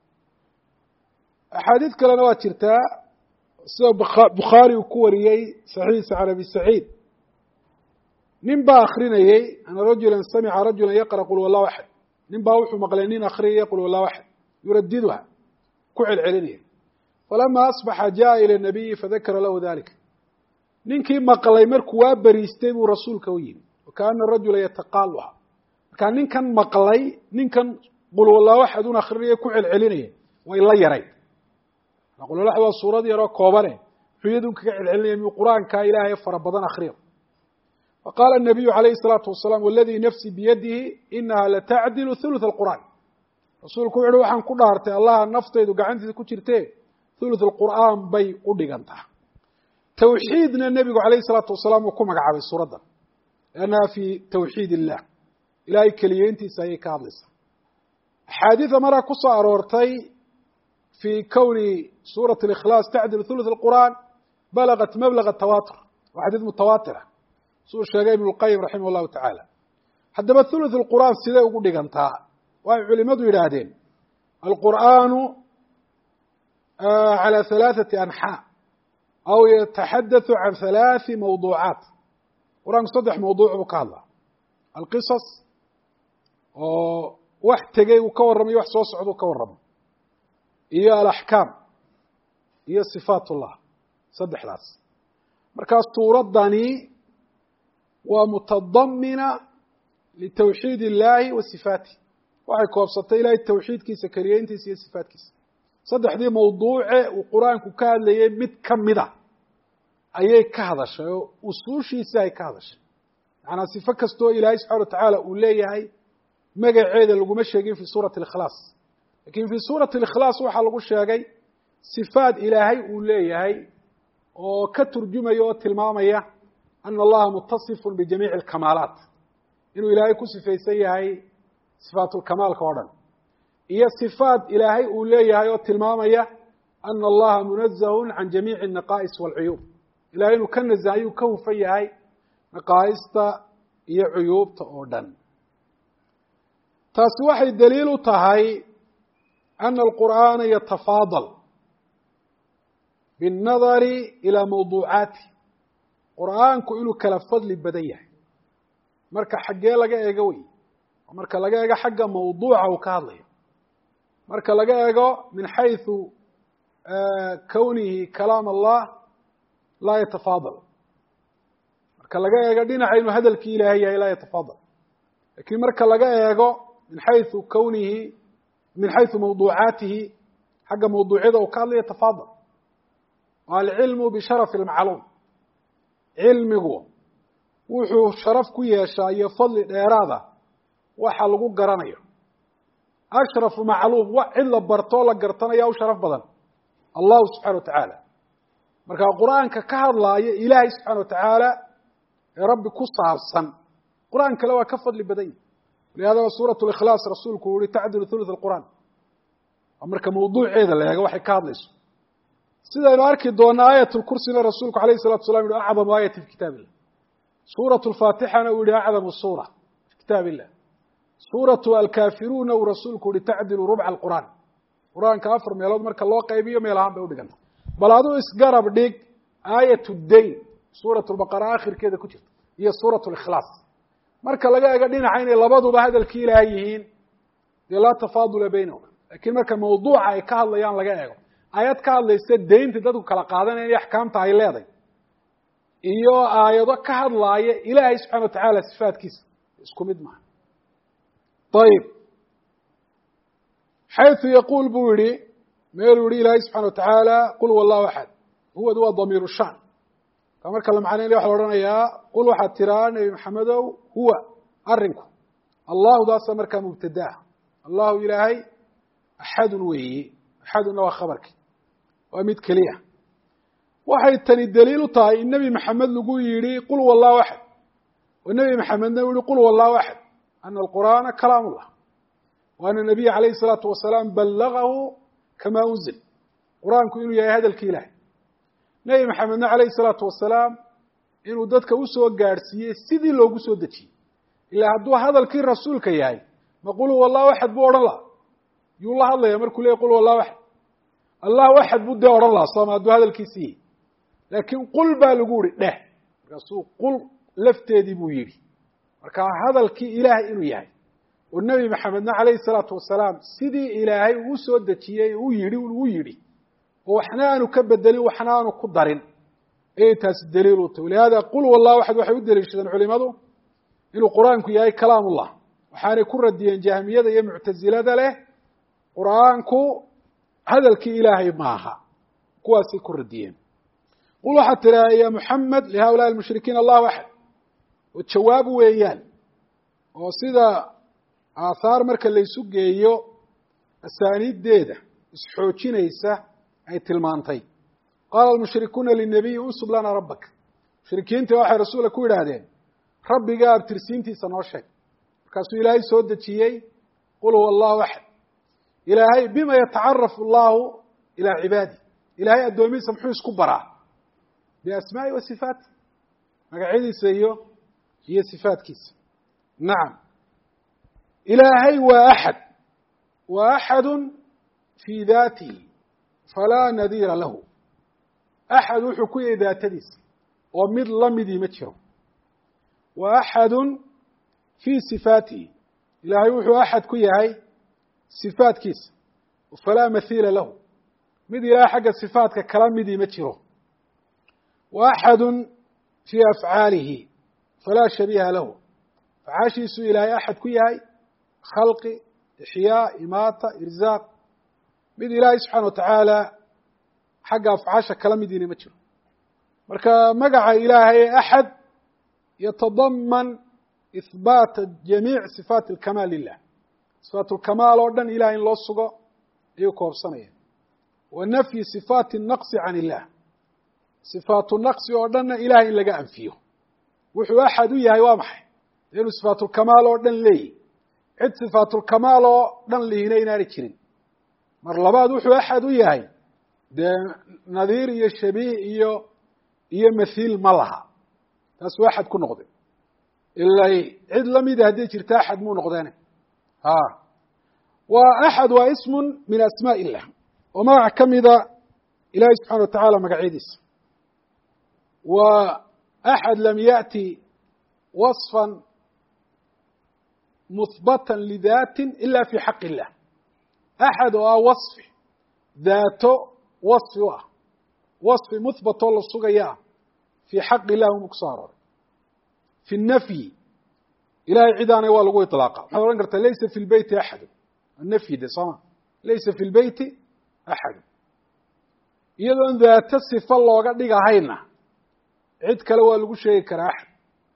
أحاديث كلا نواترتا بخاري وكوريي صحيح عربي سعيد من با أخريني أنا رجلا سمع رجلا يقرأ قل والله أحد نبا وحو مقلنين أخرية يقول والله واحد يرددها كعل علنيه فلما أصبح جاء إلى النبي فذكر له ذلك ننكي مقلي مركوا بريستيب رسول كوين وكان الرجل يتقالها كان ننكن مقلي ننكن قل والله واحد أخرية كعل علنيه وإلا يري نقول له هو الصورة دي يرى كوبانه حيدون كعل علنيه من القرآن كإله فربضان أخرية فقال النبي عليه الصلاة والسلام والذي نفسي بيده إنها لتعدل ثلث القرآن رسولك وعلو وحن قدارتي الله نفطي دو قعنتي كتيرتي ثلث القرآن بي قدقنته توحيدنا النبي عليه الصلاة والسلام وكما قعب السورة ده لأنها في توحيد الله إلهي كلينتي سايي كادلس حادثة مرة قصة أرورتي في كون سورة الإخلاص تعدل ثلث القرآن بلغت مبلغ التواتر وحديث متواترة suu sheegay ibnu lqayim raximah llahu tacaala haddaba thuluth lqur'aan siday ugu dhigantaa waxay culimadu yidhaahdeen alqur'aanu calى halaaثati anxaa aw yataxadatثu can halaaثi mawduucaat qur-aanku saddex mawduuc buu ka hadlaa alqisas oo wax tegey uu ka warramayo wax soo socda uu ka warramo iyo alaxkaam iyo sifaat ullah saddexdaas markaa suuraddani waa mutadamina litawxiid illahi wa sifaatih waxay koobsatay ilaahay tawxiidkiisa keliyeyntiisa iyo sifaatkiisa saddexdii mawduuce uu qur-aanku ka hadlayay mid ka mida ayay ka hadashay oo usuushiisii ay ka hadashay macnaa sifo kastoo ilaahay subxana wa tacaala uu leeyahay magaceeda laguma sheegin fi suurati اlikhlaas lakin fi suurati اlikhlaas waxaa lagu sheegay sifaat ilaahay uu leeyahay oo ka turjumaya oo tilmaamaya ana allaha mutasifun bijamiici اlkamaalaat inuu ilaahay ku sifaysan yahay sifaatulkamaalka oo dhan iyo sifaat ilaahay uu leeyahay oo tilmaamaya ana allaha munazahun can jamiici الnaqaa'is wاlcuyuub ilahay inuu ka naزahayuu ka hufan yahay naqaa'ista iyo cuyuubta oo dhan taasi waxay daliil u tahay ana alqur'aana yatafaadal biاnnadari ilaa mawduucaati qur'aanku inuu kala fadli badan yahay marka xaggee laga eego wey marka laga eego xagga mawduuca uu ka hadlayo marka laga eego min xayثu kownihi kalaam allah laa yatafaadal marka laga eego dhinaca inuu hadalkii ilaahay yahay laa yatafaadal lakin marka laga eego min xayثu kownihi min xayثu mawduucaatihi xagga mawduucyada uu ka hadlaya tafaadal alcilmu bisharafi اlmacluum cilmigu wuxuu sharaf ku yeeshaa iyo fadli dheeraada waxa lagu garanayo ashrafu macluum wa cid la bartoo la gartanaya u sharaf badan allahu subxana wa tacaala markaa qur-aanka ka hadlaaya ilaahay subxana wa tacaala ee rabbi ku saabsan qur-aan kale waa ka fadli badan yahi walihadaba suurat likhlaas rasuulku uu yihi tacdilu thuluth alqur'aan marka mawduuceeda la eego waxay ka hadlayso sidaynu arki doona aayat lkursina rasuulku alayh الsalatu salam yihi acdamu aayati fi kitaab illah suuraة اlfaatixana uu yihi acdamu suura fi kitaab illah suuraةu alkaafiruuna uu rasuulku yihi tacdilu rubca alqur'aan qur-aanka afar meelood marka loo qaybiyo meel ahaan bay udhiganta bal aduu isgarab dhig aayat dayn suuraة lbaqara akhirkeeda ku jirta iyo suuraة likhlaas marka laga ego dhinaca inay labaduba hadalkii ilaahay yihiin dee laa tafaadula baynahuma lakin marka mawduuca ay ka hadlayaan laga eego aayad ka hadlaysa daynta dadku kala qaadanaya inay axkaamta ay leedahay iyo aayado ka hadlaaya ilaahay subxana wa tacaala sifaatkiisa isku mid maha ayib xayثu yaquul buu yihi meeluu yihi ilaahay subxana wa tacaala qul huwa allahu axad huwad waa damiiru shan ka marka la macnaynaya waxa la odhanayaa qul waxaad tiraa nebi maxamedow huwa arinku allahu daasa markaa mubtadaa allahu ilaahay axadun weeyi axaduna waa khabarki waa mid keliya waxay tani daliil u tahay in nebi maxamed lagu yihi qul huwa allahu axad oo nebi maxamedna u yihi qul huwa allahu axad ana alqur'aana kalaam ullah wa ana nabiya calayhi الsalaatu wasalaam ballagahu kama unzil qur-aanku inuu yahay hadalki ilahay nebi maxamedna calayhi الsalaatu wasalaam inuu dadka usoo gaadhsiiyey sidii loogu soo dejiyey ilaa hadduu hadalkii rasuulka yahay ma qul huwa allahu axad buu odhan laha yuu la hadlaya markuu leeyay qul huwa allahu axad allahu axad buu dee odhan laha sooma hadduu hadalkiisi yihi laakiin qul baa lagu yihi dheh markaasuu qul lafteedii buu yidhi marka hadalkii ilaahay inuu yahay oo nebi maxamedna calayhi الsalaatu wasalaam sidii ilaahay uu soo dejiyey uu yihi uu yidhi oo waxna aanu ka bedelin waxna aanu ku darin ayay taasi daliil u tahy lihaada qul huwa allahu axad waxay u daliishadeen culimadu inuu qur-aanku yahay kalaam ullah waxaanay ku radiyeen jahmiyada iyo muctazilada leh qur-aanku hadalkii ilaahay maaha kuwaasay ku radiyeen qul waxaad tiraa ya muxamed lihaulaai almushrikiin allahu axad oo jawaab weeyaan oo sida aathaar marka laysu geeyo asaaniiddeeda isxoojinaysa ay tilmaantay qaala almushrikuuna linabiyi unsub lana rabbak mushrikiinta waxay rasuulka ku yidhaahdeen rabbigaa abtirsiintiisa noo sheeg markaasuu ilaahay soo dejiyey qul huwa allahu axad ilaahay bima yatacarafu allahu ilaa cibaadi ilaahay addoomihiisa muxuu isku baraa biasmaa'i wa sifaati magacyadiisa iyo هي صفات كيس. نعم إلهي وأحد وأحد في ذاته فلا نذير له. أحد وحكوية ذات ديس ومد لمدي متشره. وأحد في صفاته إلهي وحو أحد كوية هاي صفات كيس فلا مثيل له. مدي لا حق الصفات ككلام مدي متشره. وأحد في أفعاله فلا شبيه له. فعاشي سو إلهي أحد كوية هاي خلق إحياء إماتة إرزاق مد إلهي سبحانه وتعالى حق أفعاش كلام ديني متشر مركا مقع إلهي أحد يتضمن إثبات جميع صفات الكمال لله. صفات الكمال أردن إلهي الله الصغى يوكوب صنية ونفي صفات النقص عن الله. صفات النقص أردن إلهي لقاء فيه وحو أحد إياهي وامح لأنه صفات الكمال أردن لي عد صفات الكمال أردن لي هنا رجلين مر لبعض وحو أحد إياهي ده نذير إيا الشبيه إيا إيا مثيل ملها تاس واحد كن نقضي إلا عد لم يده جرت أحد مو نقضانه ها. وأحد واسم من أسماء الله وما كم إذا إلهي سبحانه وتعالى مقعيدس. وأحد لم يأتي وصفا مثبتا لذات إلا في حق الله. أحد وصف ذاته وصف وصف مثبت للصغياء في حق الله مكسار. في النفي إلهي عداني والغو إطلاقا حضران قلت ليس في البيت أحد. النفي ده صنع ليس في البيت أحد. إذن ذات الصفة الله قد لقى هينا عد كلوا لغو شيء كرا أحد.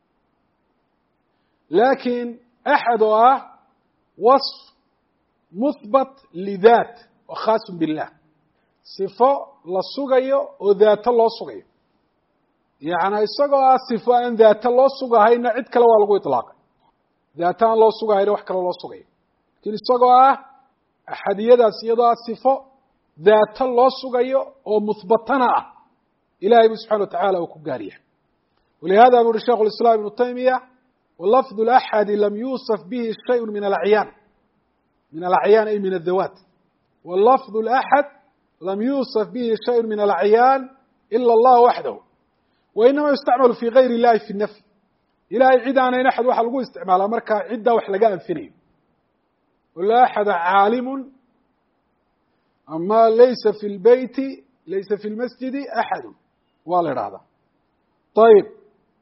لكن أحد وصف مثبت لذات وخاص بالله صفة للصغير وذات الله صغير يعني الصغير صفة أن ذات الله صغير هينا عد كلوا لغو إطلاقا ذاتان الله صغير وحكا الله صغير. لكن الصغير أحد يدا سيدا صفة ذات الله صغير ومثبتنا إلهي سبحانه وتعالى وكقاريه. ولهذا أقول الشيخ الإسلام ابن تيمية واللفظ الأحد لم يوصف به شيء من الأعيان من الأعيان أي من الذوات. واللفظ الأحد لم يوصف به شيء من الأعيان إلا الله وحده وإنما يستعمل في غير الله في النفي. إلهي عدا أن أحد واحد لقوا استعماله مركا عدة وحلقاء فيني. ولا أحد عالم أما ليس في البيت ليس في المسجد أحد ولا هذا. طيب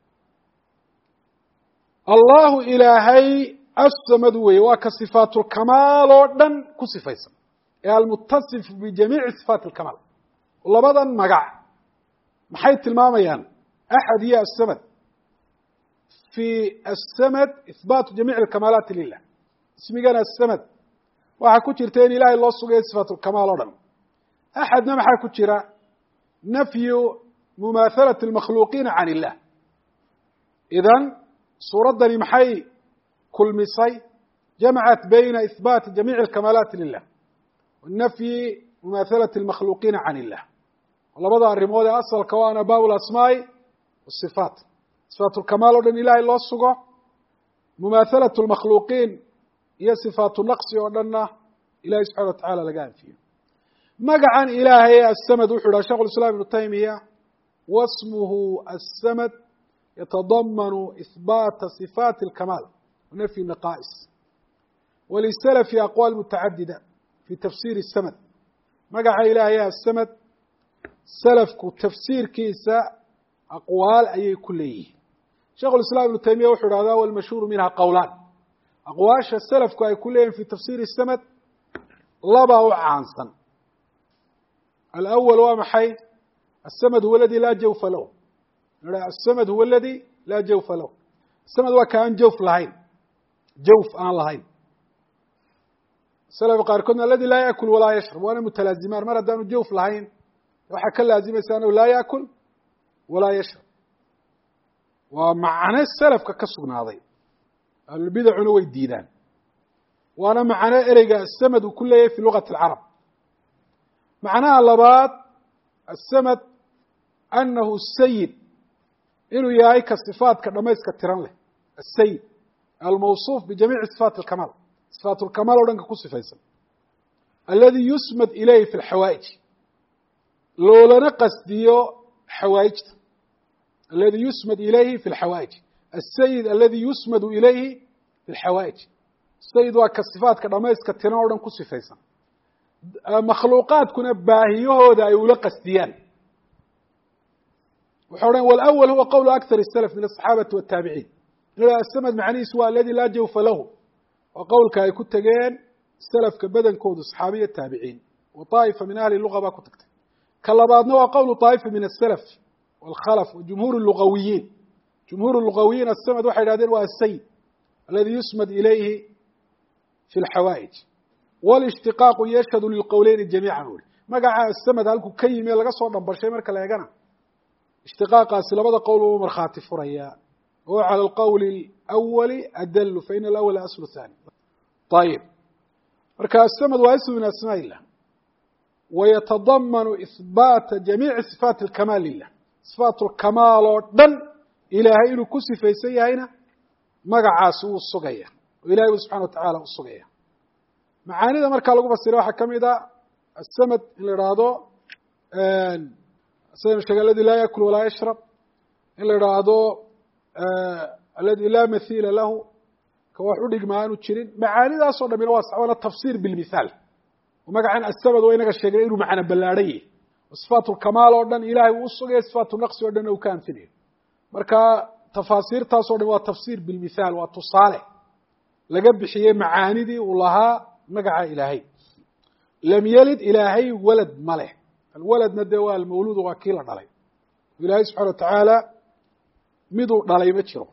الله إلهي الصمد وكصفات الكمال ودن كصفيسا المتصف بجميع صفات الكمال. والله بدن مقع محيط الماميان أحد هي الصمد. في الصمد إثبات جميع الكمالات لله. اسمي قال الصمد وحكو جرتين إلهي الله سبحانه صفات الكمال ودن. أحد نما حكو جرا نفي مماثلة المخلوقين عن الله. إذن سورة دني محي كل مصي جمعت بين إثبات جميع الكمالات لله والنفي مماثلة المخلوقين عن الله. والله بدأ الرموذ أصل كوانا باب الأسماء والصفات. صفات الكمال ودن إلهي الله سبحانه مماثلة المخلوقين هي صفات النقص ودن إلهي سبحانه وتعالى لقاء فيه. مقعا إلهي السمد وحده شيخ الإسلام ابن تيمية واسمه السمد يتضمن إثبات صفات الكمال ونفي النقائص. وللسلف أقوال متعددة في تفسير السمد. مقع إلهي السمد سلف تفسير كيسا أقوال أي كليه. شيخ الإسلام ابن تيمية وحده هذا والمشهور منها قولان. أقواش السلف كأي كلهم في تفسير السمد لبا عنصا. الأول ومحي السمد هو الذي لا جوف له. السمد هو الذي لا جوف له. السمد هو كان جوف لهين جوف آن لهين. السلف قال كنا الذي لا يأكل ولا يشرب وأنا متلازمان مرة دانو جوف لهين وحكى لازم يسانه لا يأكل ولا يشرب. ومعنى السلف ككسرنا هذا البدع نوي الديدان. وأنا معنى إرجع السمد وكله في لغة العرب. معناها اللبات السمد أنه السيد إنه يأيك الصفات كرميس كتران له السيد الموصوف بجميع صفات الكمال صفات الكمال ودنك كصفيسا الذي يسمد إليه في الحوائج لولا نقص ديو حوائج الذي يسمد إليه في الحوائج السيد الذي يسمد إليه في الحوائج السيد وكصفات كرميس كتنا ودنك كصفيسا مخلوقات كنا باهيه دا يلقص ديان وحورين والأول هو قول أكثر السلف من الصحابة والتابعين إلا السمد معني سواء الذي لا جوف له وقول كاي كنت جين السلف كبدن كود الصحابية التابعين وطائفة من أهل اللغة ما كنت كتب كاللبادنا وقول طائفة من السلف والخلف وجمهور اللغويين جمهور اللغويين السمد واحد هذين والسيد الذي يسمد إليه في الحوائج والاشتقاق يشهد للقولين جميعا ما قاعد السمد هلكو كيمي لغا سو دنبرشay marka la eegana اشتقاقaasi labada qowl oo marxaati furaya oo على القول الأول أدل فإن الأول أصل الثاني طيب marka السمد waa اسم من أسماء الله ويتضمن إثبات جميع صفات الكمال لله صفات الكمال دن إلهي إنه كسفيسay yahayna magacaas uu sugaya إلهي سبحانه وتعالى uu sugaya معانيda marka lagu fasiro waxa kamida السمد in la raado een سيد الذي لا يأكل ولا يشرب إلا رأضو آه الذي لا مثيل له كواحد يجمعان وتشرين معاني ذا صورنا من واسع ولا تفسير بالمثال ومقعن السبب وينك الشجرين ومعنا بلاريه وصفات الكمال وردن إلهي وصغي صفات النقص وردن وكان فيه مركا تفاسير تصورنا وتفسير بالمثال وتصالح لقب شيء معاني دي ولها مقع إلهي لم يلد إلهي ولد ملح الولد ندوى المولود وكيل عليه إلهي سبحانه وتعالى مدو عليه متشره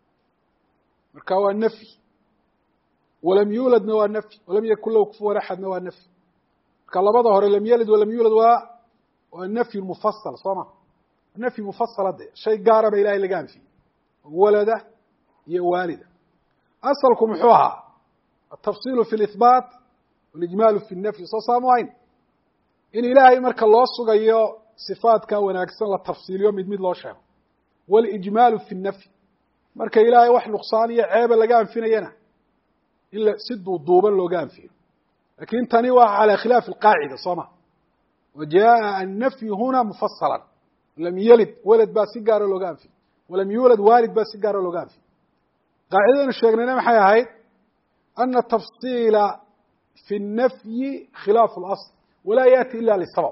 مركوا النفي ولم يولد نوى النفي ولم يكن له كفوا أحد نوى النفي كالله بظهر لم يلد ولم يولد والنفي المفصل صنع النفي مفصل هذا شيء قارب إلهي اللي قام فيه ولده يوالده أصلكم حوها التفصيل في الإثبات والإجمال في النفي صاموين إن إلهي مرك الله سجيا صفات كونها أكثر التفصيل يوم يدمد الله شيء والإجمال في النفي مرك إلهي واحد نقصانية عيب اللي قام فينا ينا إلا سد الضوبان اللي قام فيه لكن تنوى على خلاف القاعدة صمع وجاء النفي هنا مفصلا لم يلد ولد باسيقار اللي قام فيه ولم يولد والد باسيقار اللي قام فيه قاعدة الشيخنا نعم حيا هاي أن التفصيل في النفي خلاف الأصل ولا يأتي إلا للسبب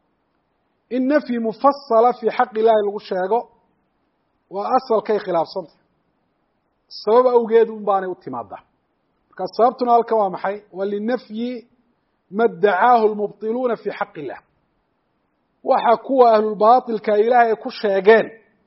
النفي مفصلة في حق الله الغشاقه وأصل كي خلاف صنف السبب أوجد مباني والتمادة كالسببتنا الكوامحي وللنفي ما ادعاه المبطلون في حق الله وحكوا أهل الباطل كإله كشاقان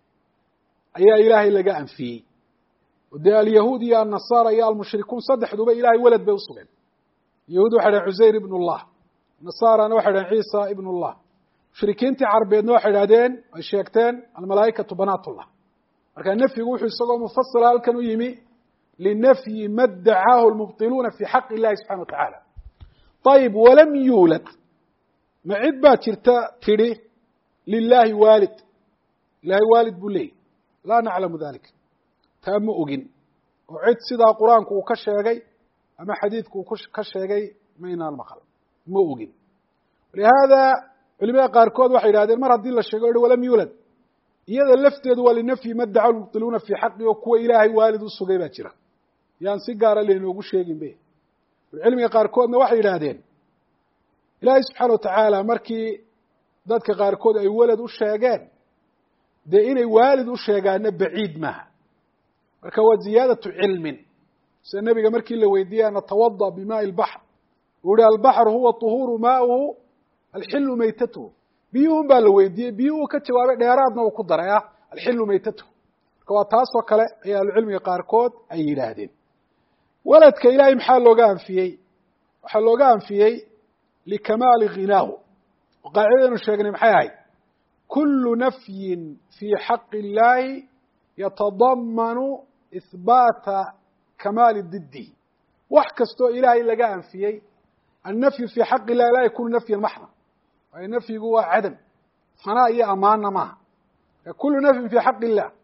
أي إله اللي قام فيه ودي اليهود يا النصارى يا المشركون صدح دوبا إلهي ولد بيوصغين يهود وحد عزير ابن الله نصارى نوحد عيسى ابن الله مشركين عربيين نوحد هذين الشيكتين الملائكة بنات الله لكن النفي يقول يسوق مفصل هل كانوا يمي للنفي ما ادعاه المبطلون في حق الله سبحانه وتعالى طيب ولم يولد ما عدبا ترتا تري لله والد لا والد بلي لا نعلم ذلك تام أجن وعد سيدا قرآنك وكشيغي أما حديثك وكشيغي مين المقال موجن لهذا علماء قاركود وحيد هذا المرة دي للشيغي ولم يولد إذا لفتد ولنفي ما ادعوا المبطلون في حقه وكو إلهي والد الصغير باترا يعني سيقار اللي نوغو شيغين به العلماء قاركودنا وحيد هذين إلهي سبحانه وتعالى مركي ذاتك قاركود أي ولد الشيغان ده إني والد الشيغان بعيد معها marka waa ziyadatu ilmin sida nabiga markii la weydiiyay ana tawadda bimaa al-bahr wada al-bahr huwa tuhuru maa'uhu al-hillu maytatuhu biyuhum baa la weydiiyay biyuhu ka jawaabay dheeraadna uu ku daray al-hillu maytatuhu marka waa taas oo kale ayaa cilmiga qaarkood ay yiraahdeen waladka ilaahay maxaa looga anfiyay waxa looga anfiyay likamaali ghinaahu qaacidadu sheegnay maxay ahayd kullu nafyin fi haqqi illaahi yatadammanu إثبات كمال الضد وحكستو إلهي لقاء فيه النفي في حق الله لا يكون نفي المحض النفي هو عدم فناء أمانة معه كل نفي في حق الله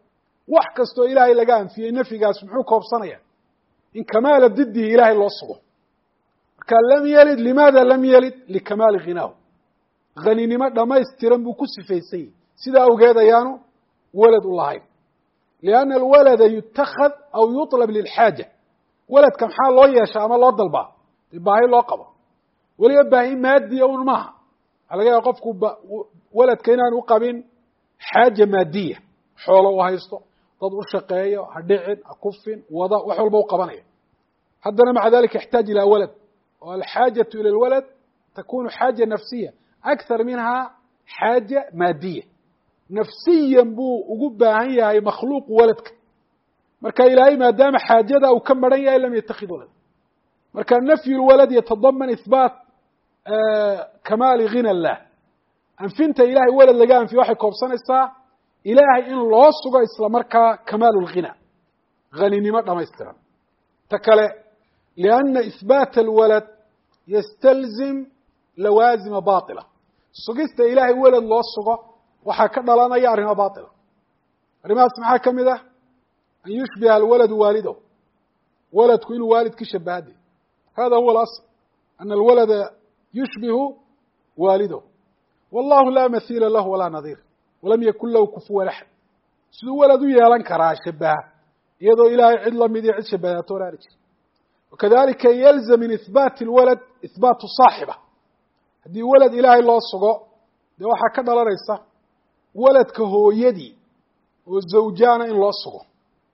wax kastoo ilaahay laga anfiyey nafyigaas muxuu koobsanaya in kamaala didihi ilaahay loo sugo marka lam yalid limaada lam yalid likamaali ghinaahu haninimo dhamaystiran buu ku sifaysay sidaa awgeed ayaanu walad u lahayn lianna alwalada yutakhad aw yuطlab lilxaaja waladka maxaa loo yeeshaa ama loo dalbaa dee baahi loo qabo weliba baahi maadiya un maaha waxaa laga yaaba qofku waladka inaan u qabin xaaja maadiya xoolo u haysto dad u shaqeeyo ha dhicin ha kufin wada wax walba u qabanaya haddana maca dalika yaxtaaj ilaa walad oo alxaajatu ila lwalad takunu xaaja nafsiya akthar minha xaaja maadiya nafsiyan buu ugu baahan yahay makhluuqu waladka marka ilaahay maadaama xaajada uu ka maran yahay lam yatakid walad marka nafyu lwalad yatadaman ihbaat kamaali ghina allah anfinta ilahay walad laga anfiyo waxay koobsanaysaa ilaahay in loo sugo isla markaa kamaalu lghina haninimo dhamaystiran ta kale lianna ihbaata alwalad yastalzim lawaazima baطila sugista ilaahay walad loo sugo waxaa ka dhalanaya arrimo baطila arrimahaas maxaa ka mid ah an yushbiha alwaladu waalidahu waladku inuu waalidki shabahade hada huwa اlasl ana alwalada yushbihu waalidahu wallahu laa mahiila lahu walaa nadiir walam yakun lahu kufuwan axad siduu walad u yeelan karaa shabaha iyadoo ilaahay cid lamid iyo cid shabahaato onaani jir wakadalika yalzam min ihbaati اlwalad ihbaatu saaxiba haddii walad ilaahay loo sugo dee waxaa ka dhalanaysa waladka hooyadii oo zawjaana in loo sugo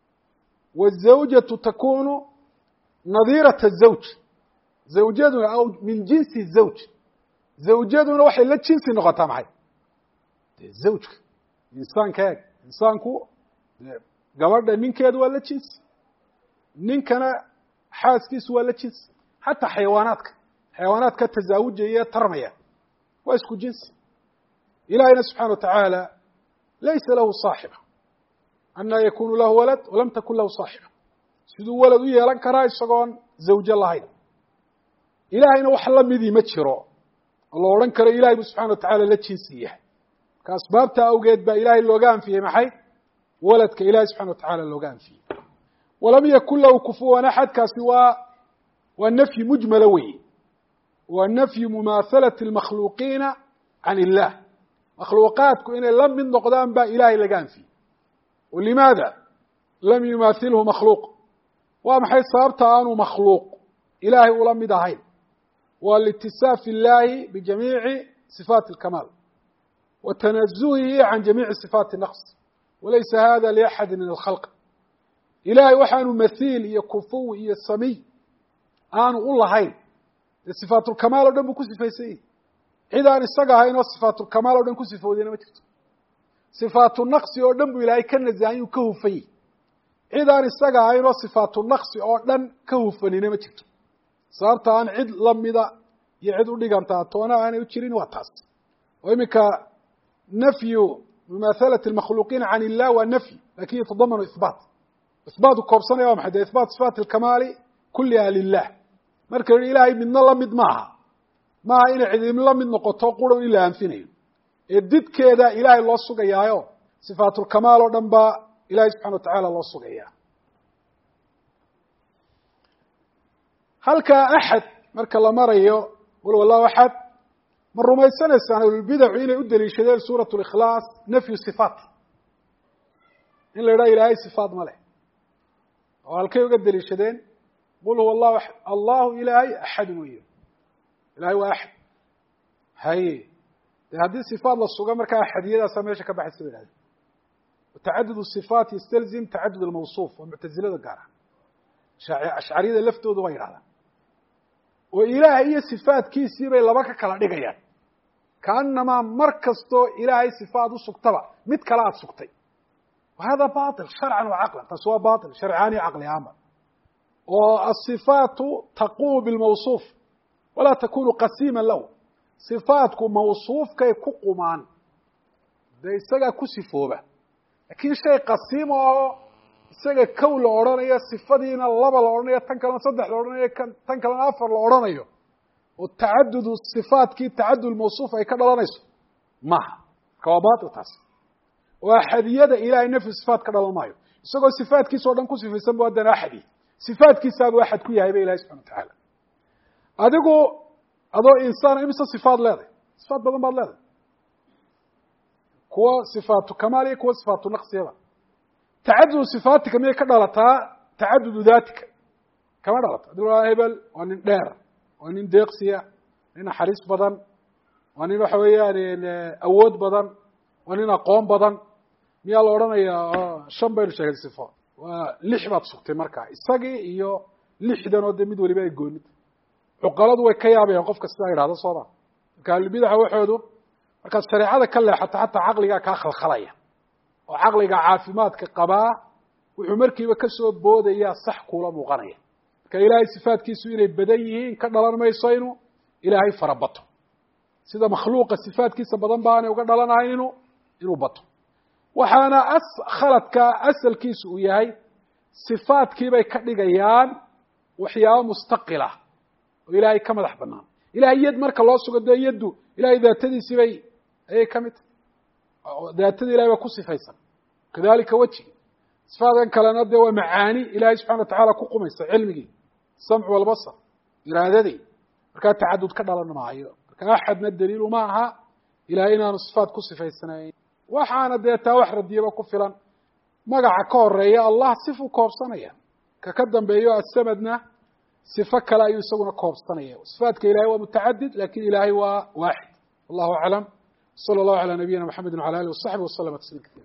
wazawjatu takunu nadiirat الzawj zawjaduna aw min jinsi الzawj zawjaduna waxay la jinsi noqotaa maxay de zawjka insaanka eeg insaanku gabadha ninkeedu waa la jinsi ninkana xaaskiisu waa la jinsi xataa xayawaanaadka xayawaanaadka tazaawujaya tarmaya waa isku jinsi ilahayna subxana wa tacaala laysa lahu saaxiba anaa yakunu lahu walad walam takun lahu saaxiba siduu walad u yeelan karaa isagoon zawjo lahayn ilaahayna wax lamidii ma jiro oo la odhan karo ilahay bu subxana wa tacaala la jinsi yahay marka asbaabta awgeed baa ilaahay looga anfiyey maxay waladka ilahay subxana wa tacaala looga anfiyey walam yakun lahu kufuwan axadkaasi waa waa nafyi mujmala weeye waa nafyu mumaahalati اlmakhluuqiina can illah makhluuqaadku inay la mid noqdaan baa ilaahay laga anfiyey walimaada lam yumaahilhu makhluuq waa maxay sababta aanu makhluuq ilaahay ula mid ahayn waa liitisaafi illaahi bijamiici sifaati اlkamaal wa tanazuhihi can jamiici sifaati naqs walaysa hada liaxadi min alkhalq ilaahay waxaanu mathiil iyo kufuw iyo samiy aanu u lahayn dee sifaatulkamaal o dhan buu ku sifaysan yahi cid aan isaga ahayn oo sifaatulkamaal o dhan ku sifoodayna ma jirto sifaatu naqsi oo dhan buu ilaahay ka nasahan uu ka hufanyey cid aan isaga ahayn oo sifaatu naqsi oo dhan ka hufanina ma jirto sababta aan cid lamida iyo cid u dhigantaa toona aanay u jirin waa taas oo iminka nafyu mumaahalati اlmakhluuqiina can illah waa nafyi lakin yatadamanu ihbaat ihbaatu koobsanaya waa maxay de ihbaat sifaati اlkamaali kuliha lilah marka yihi ilaahay midna lamid maaha maaha inay cidim la mid noqoto quran in la anfinayo ee didkeeda ilaahay loo sugayaayo sifaatulkamaal oo dhan baa ilahay subxana wa tacaala loo sugayaa halkaa axad marka la marayo qul wallahu axad ma rumaysanaysaan ahlulbidacu inay u daliishadeen suurat likhlaas nafyu sifaat in la idhaha ilaahay sifaat ma leh oo halkay uga daliishadeen qul huwa allahu axad allahu ilaahay axad weeye ilahay waa axad haye de haddii sifaat la suga markaa axadiyadaasaa meesha ka baxaysa ba ihahdeen tacadud sifaat yastalzim tacadud almawsuuf waa muctazilada gaar ah ashcariyada laftooda waa yidhahdaan oo ilaahay iyo sifaatkiisii bay laba ka kala dhigayaan kaanamaa mar kastoo ilaahay sifaat u sugtaba mid kale aada sugtay wa hada bail sharcan wa caqlan taasi waa bail sharcaani iyo caqli ahaanba oo asifaatu taqumu bilmawsuuf walaa takunu qasiima lahu sifaatku mawsuufkay ku qumaan dee isagaa ku sifooba lakin shay qasiima oo isaga kow la odhanayo sifadiina laba la odhanayo tan kalena saddex la odhanayo kan tan kalena afar la odhanayo oo tacadudu sifaatkii tacadud mawsuuf ay ka dhalanayso maha marka waa bail taas oo axadiyada ilahay nafyu sifaat ka dhalan maayo isagoo sifaadkiisa oo dhan ku sifaysan bu haddana axadi sifaadkiisaabu axad ku yahay ba ilahi subxana watacaala adigu adoo insaan imise sifaad leedahay sifaad badan baad leedahay kuwa sifaatu kamaal iyo kuwa sifaatu naqsiyaba tacadudu sifaatika miyay ka dhalataa tacadudu daatika kama dhalato adi waa hebel waa nin dheer waa nin deeqsiya nin naxariis badan waa nin waxa weeyaan awood badan waa nin aqoon badan miyaa la odhanayaa shan baynu sheegay sifo waa lix baad sugtay markaa isagii iyo lixdan oo de mid waliba ay goonid cuqaladu way ka yaabayaan qofka sidaa idhahdo sooma marka ahlubidaxa waxoodu markaad shareecada ka leexato xataa caqligaa kaa khalkhalaya oo caqliga caafimaadka qabaa wuxuu markiiba kasoo boodayaa sax kuula muuqanaya marka ilaahay sifaadkiisu inay badan yihiin ka dhalan mayso inuu ilaahay farabato sida makhluuqa sifaadkiisa badan baanay uga dhalanahayn inuu inuu bato waxaana as khaladka asalkiisu uu yahay sifaadkiibay ka dhigayaan waxyaabo mustaqila oo ilaahay ka madax banaan ilahay yad marka loo sugo dee yaddu ilahay daatadiisii bay ayay ka mid tahay daatada ilahay baa ku sifaysan kadalika wejigi sifaadkan kalena dee waa macaani ilahay subxana watacaala ku qumaysa cilmigii samcu walbasar iraadadii markaa tacadud ka dhalan maayo marka axadna daliilu ma aha ilahay inaanu sifaad ku sifaysanayn waxaana dee taa wax radiyaba ku filan magaca ka horeeya allah sifuu koobsanaya ka ka dambeeyo asamadna sifo kale ayuu isaguna koobsanaya sifaadka ilahay waa mutacadid lakin ilahay waa waaxid wallahu aclam sala allahu calaa nabiyina maxamedi wala alih wasaxbi waslama tasliim kaira